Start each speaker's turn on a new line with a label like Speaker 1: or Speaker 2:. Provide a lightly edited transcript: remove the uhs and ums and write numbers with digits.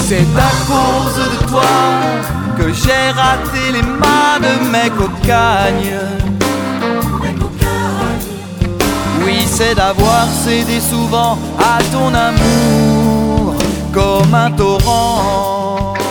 Speaker 1: C'est à cause de toi que j'ai raté les mâts de mes cocagnes. Oui, c'est d'avoir cédé souvent à ton amour comme un torrent.